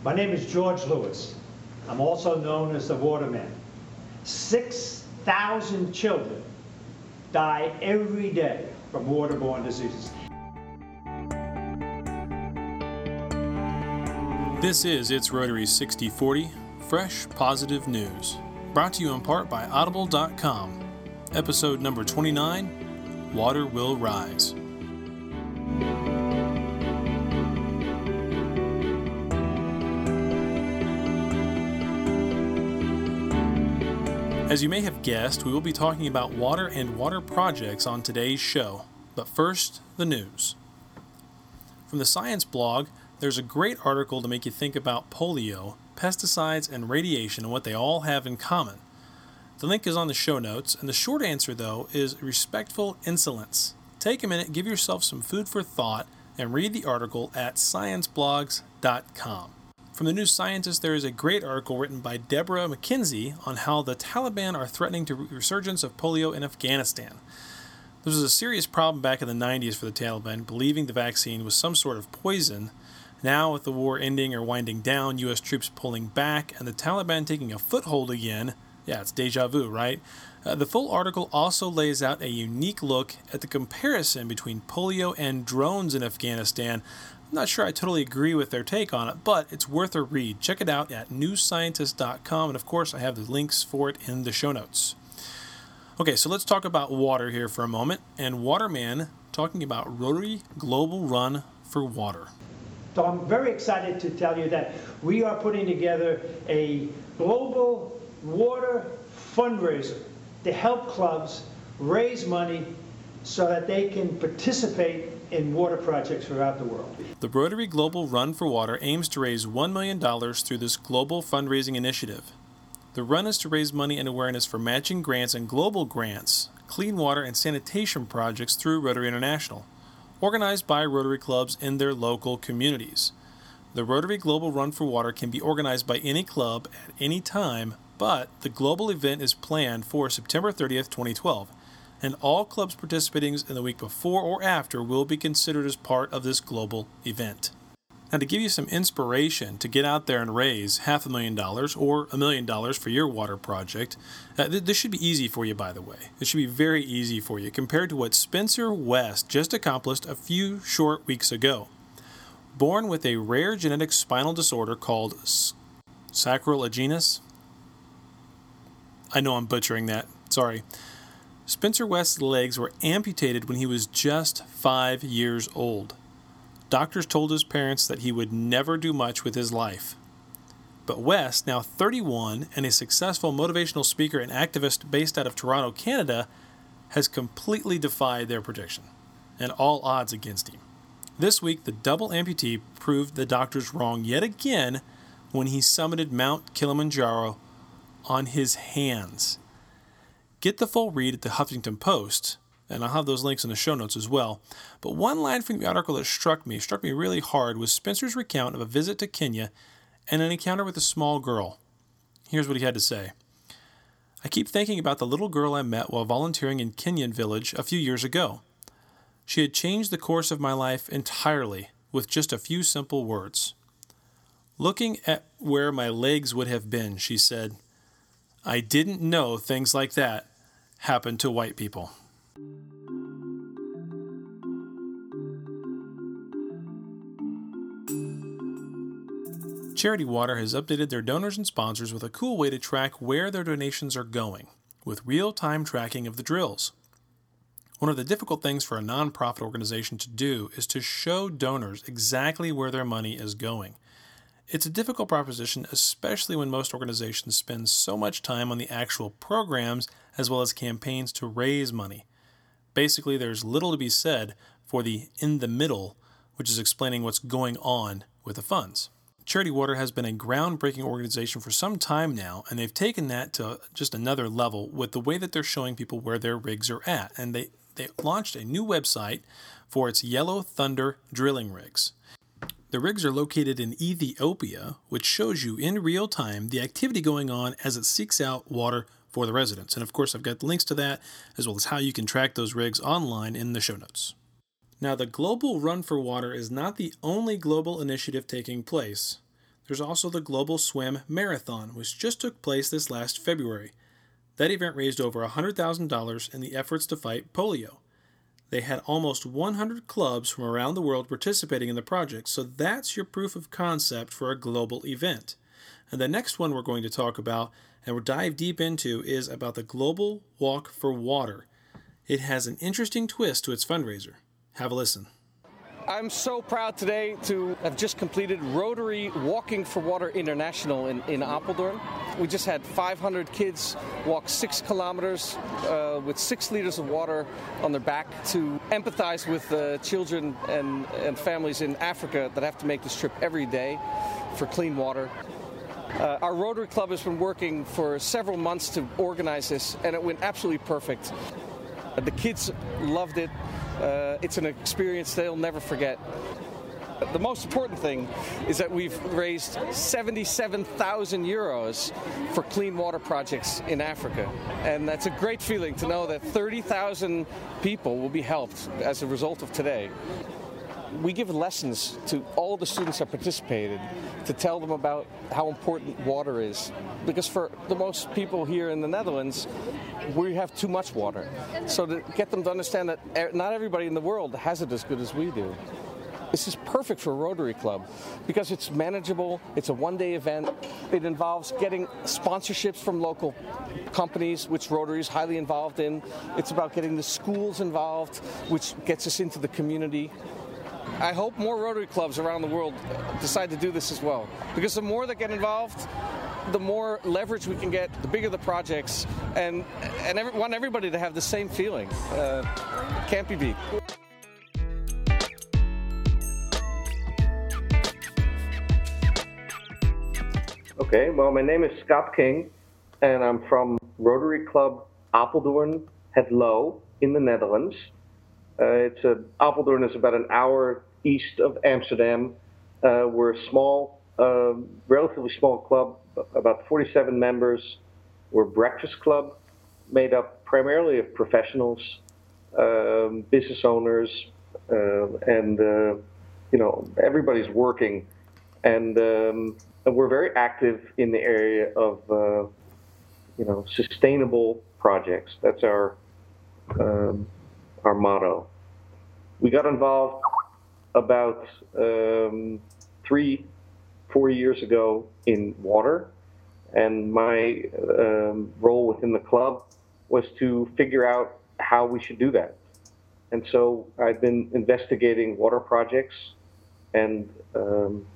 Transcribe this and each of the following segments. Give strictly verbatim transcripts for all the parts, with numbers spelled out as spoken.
My name is George Lewis. I'm also known as the Waterman. six thousand children die every day from waterborne diseases. This is It's Rotary sixty forty, fresh, positive news. Brought to you in part by Audible dot com. Episode number twenty-nine, Water Will Rise. As you may have guessed, we will be talking about water and water projects on today's show. But first, the news. From the Science blog, there's a great article to make you think about polio, pesticides, and radiation and what they all have in common. The link is on the show notes, and the short answer, though, is respectful insolence. Take a minute, give yourself some food for thought, and read the article at science blogs dot com. From the New Scientist, there is a great article written by Deborah McKenzie on how the Taliban are threatening the resurgence of polio in Afghanistan. This was a serious problem back in the nineties for the Taliban, believing the vaccine was some sort of poison. Now, with the war ending or winding down, U S troops pulling back, and the Taliban taking a foothold again, yeah, it's deja vu, right? Uh, the full article also lays out a unique look at the comparison between polio and drones in Afghanistan. I'm not sure I totally agree with their take on it, but it's worth a read. Check it out at new scientist dot com, and of course I have the links for it in the show notes. Okay, so let's talk about water here for a moment, and Waterman talking about Rotary Global Run for Water. So I'm very excited to tell you that we are putting together a global water fundraiser to help clubs raise money so that they can participate in water projects throughout the world. The Rotary Global Run for Water aims to raise one million dollars through this global fundraising initiative. The run is to raise money and awareness for matching grants and global grants, clean water and sanitation projects through Rotary International, organized by Rotary clubs in their local communities. The Rotary Global Run for Water can be organized by any club at any time, but the global event is planned for September thirtieth, twenty twelve. And all clubs participating in the week before or after will be considered as part of this global event. Now, to give you some inspiration to get out there and raise half a million dollars or a million dollars for your water project, uh, th- this should be easy for you, by the way. This should be very easy for you compared to what Spencer West just accomplished a few short weeks ago. Born with a rare genetic spinal disorder called s- sacral agenus, I know I'm butchering that, sorry. Spencer West's legs were amputated when he was just five years old. Doctors told his parents that he would never do much with his life. But West, now thirty-one and a successful motivational speaker and activist based out of Toronto, Canada, has completely defied their prediction and all odds against him. This week, the double amputee proved the doctors wrong yet again when he summited Mount Kilimanjaro on his hands. Get the full read at the Huffington Post, and I'll have those links in the show notes as well. But one line from the article that struck me, struck me really hard, was Spencer's recount of a visit to Kenya and an encounter with a small girl. Here's what he had to say. I keep thinking about the little girl I met while volunteering in Kenyan village a few years ago. She had changed the course of my life entirely with just a few simple words. Looking at where my legs would have been, she said, I didn't know things like that happened to white people. Charity Water has updated their donors and sponsors with a cool way to track where their donations are going, with real-time tracking of the drills. One of the difficult things for a nonprofit organization to do is to show donors exactly where their money is going. It's a difficult proposition, especially when most organizations spend so much time on the actual programs as well as campaigns to raise money. Basically, there's little to be said for the in the middle, which is explaining what's going on with the funds. Charity Water has been a groundbreaking organization for some time now, and they've taken that to just another level with the way that they're showing people where their rigs are at. And they, they launched a new website for its Yellow Thunder drilling rigs. The rigs are located in Ethiopia, which shows you in real time the activity going on as it seeks out water for the residents. And of course, I've got links to that, as well as how you can track those rigs online in the show notes. Now, the Global Run for Water is not the only global initiative taking place. There's also the Global Swim Marathon, which just took place this last February. That event raised over one hundred thousand dollars in the efforts to fight polio. They had almost one hundred clubs from around the world participating in the project, so that's your proof of concept for a global event. And the next one we're going to talk about and we'll dive deep into is about the Global Walk for Water. It has an interesting twist to its fundraiser. Have a listen. I'm so proud today to have just completed Rotary Walking for Water International in, in Apeldoorn. We just had five hundred kids walk six kilometers uh, with six liters of water on their back to empathize with uh, children and, and families in Africa that have to make this trip every day for clean water. Uh, our Rotary Club has been working for several months to organize this, and it went absolutely perfect. Uh, the kids loved it. Uh, it's an experience they'll never forget. The most important thing is that we've raised seventy-seven thousand euros for clean water projects in Africa. And that's a great feeling to know that thirty thousand people will be helped as a result of today. We give lessons to all the students that participated to tell them about how important water is. Because for the most people here in the Netherlands, we have too much water. So to get them to understand that not everybody in the world has it as good as we do. This is perfect for a Rotary Club because it's manageable, it's a one-day event, it involves getting sponsorships from local companies, which Rotary is highly involved in. It's about getting the schools involved, which gets us into the community. I hope more Rotary clubs around the world decide to do this as well, because the more that get involved, the more leverage we can get, the bigger the projects, and and every, want everybody to have the same feeling. Uh, can't be beat. Okay, well, my name is Scott King, and I'm from Rotary Club Apeldoorn Het Loo in the Netherlands. Uh, it's a, Apeldoorn is about an hour east of Amsterdam. Uh, we're a small, uh, relatively small club, about forty-seven members. We're a breakfast club made up primarily of professionals, um, business owners, uh, and uh, you know, everybody's working, and, um, and we're very active in the area of uh, you know, sustainable projects. That's our um, our motto. We got involved about um, three, four years ago in water, and my um, role within the club was to figure out how we should do that. And so I've been investigating water projects and um,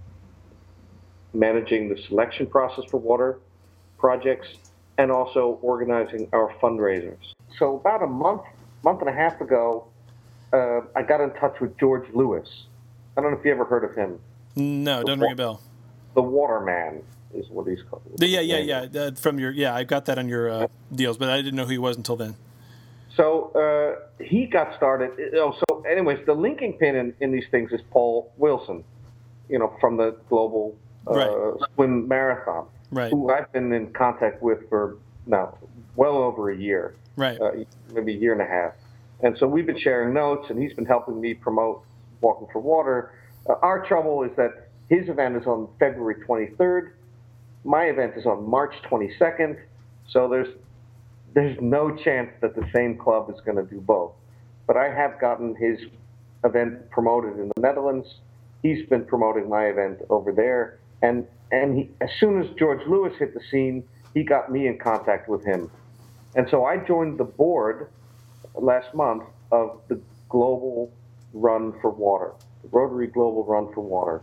managing the selection process for water projects, and also organizing our fundraisers. So about a month, month and a half ago, uh, I got in touch with George Lewis. I don't know if you ever heard of him. No, The doesn't wa- ring a bell. The Waterman is what he's called. The, yeah, yeah, yeah. Uh, from your, yeah, I got that on your uh, deals, but I didn't know who he was until then. So uh, he got started. Oh, so anyways, the linking pin in, in these things is Paul Wilson, you know, from the Global uh, Right. Swim Marathon, Right. who I've been in contact with for now well over a year, Right. uh, maybe a year and a half. And so we've been sharing notes, and he's been helping me promote Walking for Water. Uh, our trouble is that his event is on February twenty-third. My event is on March twenty-second. So there's there's no chance that the same club is going to do both. But I have gotten his event promoted in the Netherlands. He's been promoting my event over there. And and he, as soon as George Lewis hit the scene, he got me in contact with him. And so I joined the board last month of the Global Run for Water, the Rotary Global Run for Water.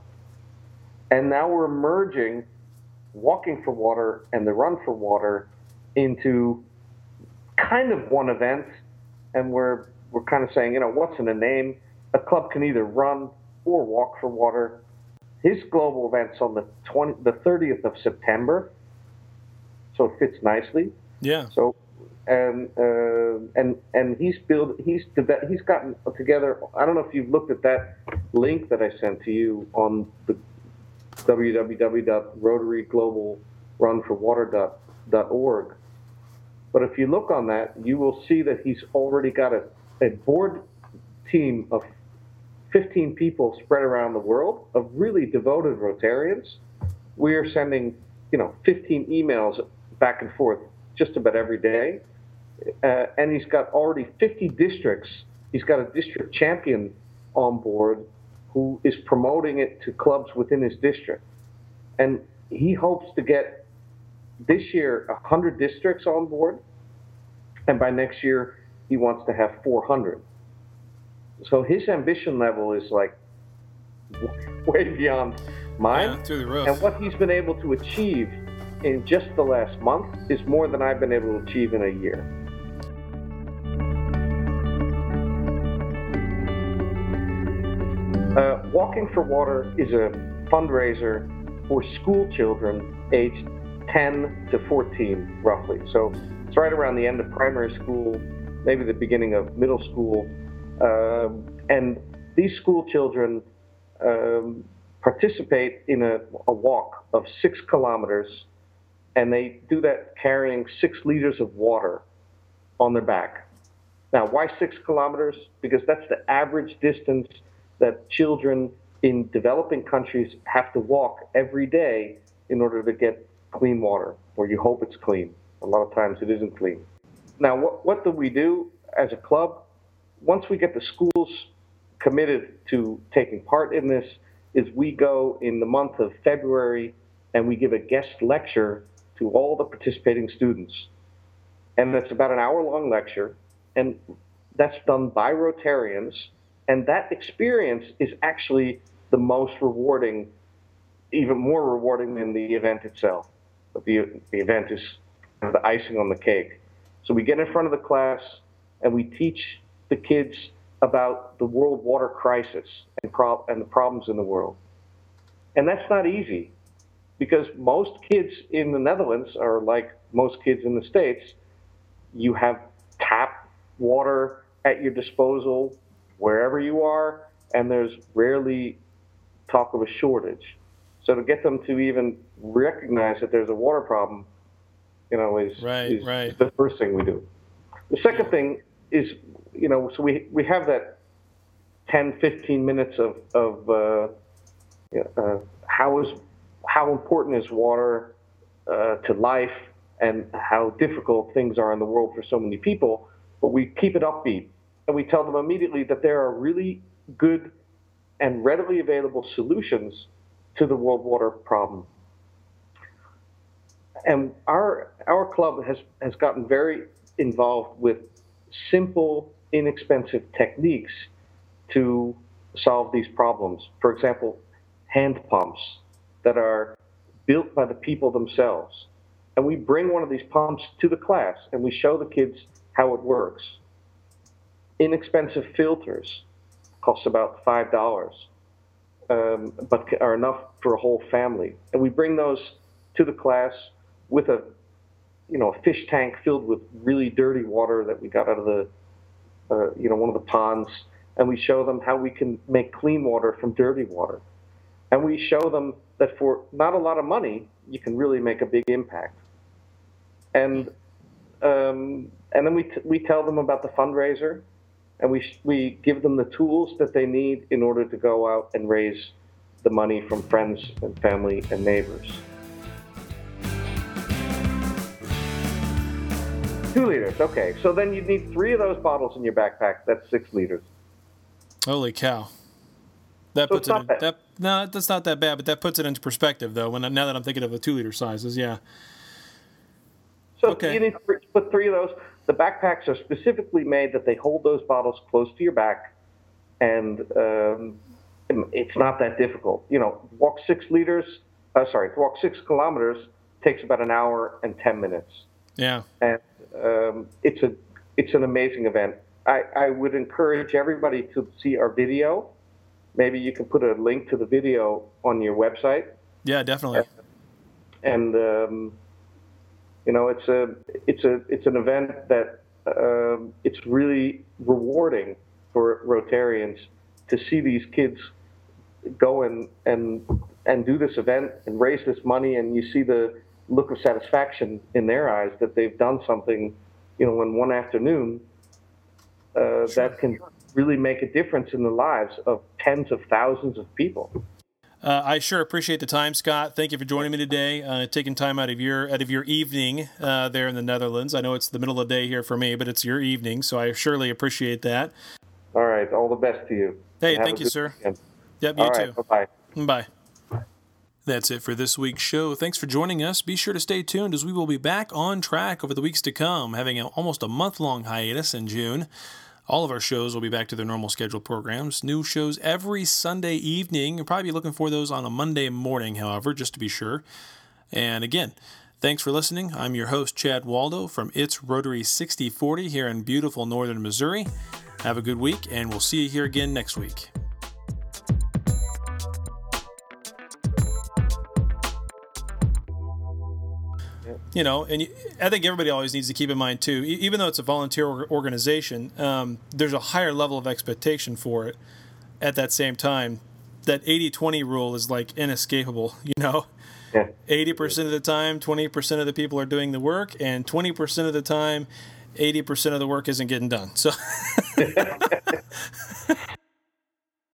And now we're merging Walking for Water and the Run for Water into kind of one event. And we're we're kind of saying, you know, what's in a name? A club can either run or walk for water. His global event's on the twenty, the thirtieth of September, so it fits nicely. Yeah. So, and uh, and and he's built, he's deve- he's gotten together. I don't know if you've looked at that link that I sent to you on the w w w dot rotary global run for water dot org. But if you look on that, you will see that he's already got a, a board team of fifteen people spread around the world of really devoted Rotarians we are sending, you know, fifteen emails back and forth just about every day. Uh, and he's got already fifty districts. He's got a district champion on board who is promoting it to clubs within his district. And he hopes to get this year one hundred districts on board. And by next year, he wants to have four hundred. So his ambition level is like way beyond mine. Yeah, through the roof. And what he's been able to achieve in just the last month is more than I've been able to achieve in a year. Uh, Walking for Water is a fundraiser for school children aged ten to fourteen, roughly. So it's right around the end of primary school, maybe the beginning of middle school. Um, and these school children um, participate in a, a walk of six kilometers, and they do that carrying six liters of water on their back. Now, why six kilometers? Because that's the average distance that children in developing countries have to walk every day in order to get clean water, or you hope it's clean. A lot of times it isn't clean. Now, what, what do we do as a club? Once we get the schools committed to taking part in this, is we go in the month of February and we give a guest lecture to all the participating students. And it's about an hour-long lecture, and that's done by Rotarians. And that experience is actually the most rewarding, even more rewarding than the event itself. But the, the event is kind of the icing on the cake. So we get in front of the class and we teach the kids about the world water crisis and, pro- and the problems in the world. And that's not easy, because most kids in the Netherlands are like most kids in the States. You have tap water at your disposal wherever you are, and there's rarely talk of a shortage. So to get them to even recognize that there's a water problem, you know, is, right, is right. the first thing we do. The second thing is, you know, so we we have that ten, fifteen minutes of, of uh, uh, how is how important is water uh, to life, and how difficult things are in the world for so many people, but we keep it upbeat. And we tell them immediately that there are really good and readily available solutions to the world water problem. And our our club has, has gotten very involved with simple, inexpensive techniques to solve these problems. For example, hand pumps that are built by the people themselves. And we bring one of these pumps to the class and we show the kids how it works. Inexpensive filters cost about five dollars, um, but are enough for a whole family. And we bring those to the class with a, you know, a fish tank filled with really dirty water that we got out of the, uh, you know, one of the ponds. And we show them how we can make clean water from dirty water. And we show them that for not a lot of money, you can really make a big impact. And um, and then we t- we tell them about the fundraiser. And we we give them the tools that they need in order to go out and raise the money from friends and family and neighbors. Two liters, okay. So then you'd need three of those bottles in your backpack. That's six liters. Holy cow! That So puts it's it not in, bad. that no, that's not that bad, but that puts it into perspective, though. When now that I'm thinking of the two liter sizes, yeah. So Okay. you need to put three of those. The backpacks are specifically made that they hold those bottles close to your back, and um, it's not that difficult. You know, walk six liters, uh, sorry, walk six kilometers takes about an hour and ten minutes. Yeah. And um, it's a it's an amazing event. I, I would encourage everybody to see our video. Maybe you can put a link to the video on your website. Yeah, definitely. And um, you know, it's a it's a it's an event that um, it's really rewarding for Rotarians to see these kids go and and and do this event and raise this money, and you see the look of satisfaction in their eyes that they've done something, you know, in one afternoon uh, that can really make a difference in the lives of tens of thousands of people. Uh, I sure appreciate the time, Scott. Thank you for joining me today, uh, taking time out of your out of your evening uh, there in the Netherlands. I know it's the middle of the day here for me, but it's your evening, so I surely appreciate that. All right. All the best to you. Hey, Have thank a you, good sir. weekend. Yep, you All too. right. Bye-bye. Bye. That's it for this week's show. Thanks for joining us. Be sure to stay tuned as we will be back on track over the weeks to come, having a, almost a month-long hiatus in June. All of our shows will be back to their normal scheduled programs. New shows every Sunday evening. You'll probably be looking for those on a Monday morning, however, just to be sure. And again, thanks for listening. I'm your host, Chad Waldo, from It's Rotary sixty forty here in beautiful northern Missouri. Have a good week, and we'll see you here again next week. You know, and I think everybody always needs to keep in mind, too, even though it's a volunteer organization, um, there's a higher level of expectation for it. At that same time, that eighty twenty rule is like inescapable, you know? Yeah. eighty percent of the time, twenty percent of the people are doing the work, and twenty percent of the time, eighty percent of the work isn't getting done. So